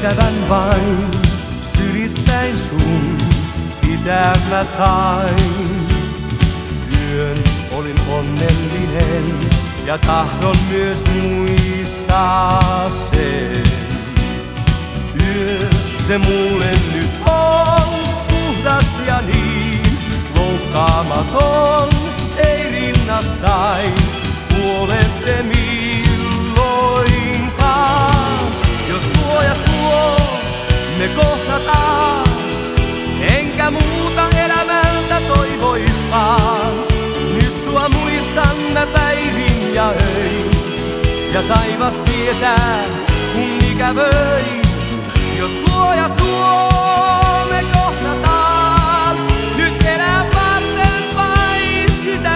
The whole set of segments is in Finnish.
elävän vain, sylissäin sun pitää mä sain. Yön olin onnellinen ja tahdon myös muistaa sen. Yö se mulle nyt on puhdas ja niin loukkaamaton, ei rinnastain kuole se milloinkaan. Jos luoja suo, me kohdataan, enkä muuta elämältä toivoiskaan. Nyt sua muistan mä päivin ja öin, ja taivas tietää, kun ikävöin. Jos luoja suo, me kohdataan, nyt elää varten vain sitä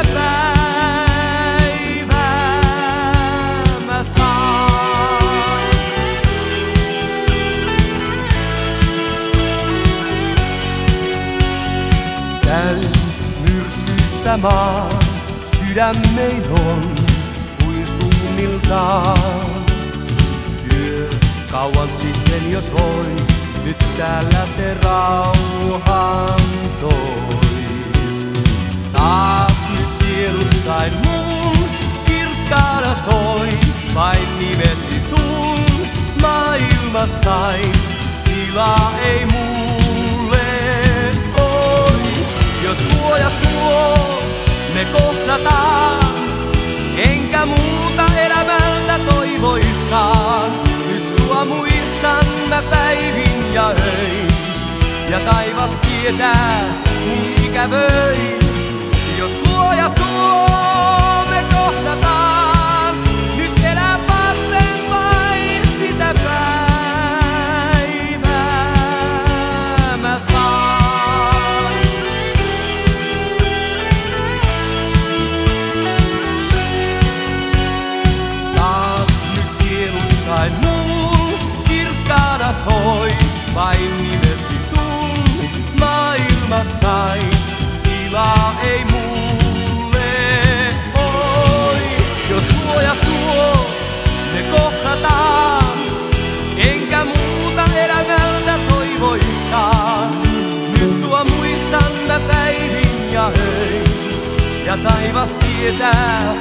päivää mä saan. Käy myrskyssä maa, sydämein on kuin suunniltaan. Yö kauan sitten jos ois, nyt täällä se rauhan tois. Taas nyt sielussain mun kirkkaana soi, vain nimesi sun maailmassain. Tilaa ei mulle ois, jos luoja suo, me kohdataan, enkä muuta elämältä toivoiskaan. Nyt sua muistan mä päivin ja öin, ja taivas tietää, kun ikävöin. Jos luoja suo, me kohdataan, nyt elää varten vain sitä päivää mä saan. Taas nyt sielussain mun kirkkaana soi, vain nimesi sun maailmassain. Tilaa ei mulle ois, jos luoja suo, me kohdataan, enkä muuta elämältä toivoiskaan. Nyt sua muistan mä päivin ja öin, ja taivas tietää,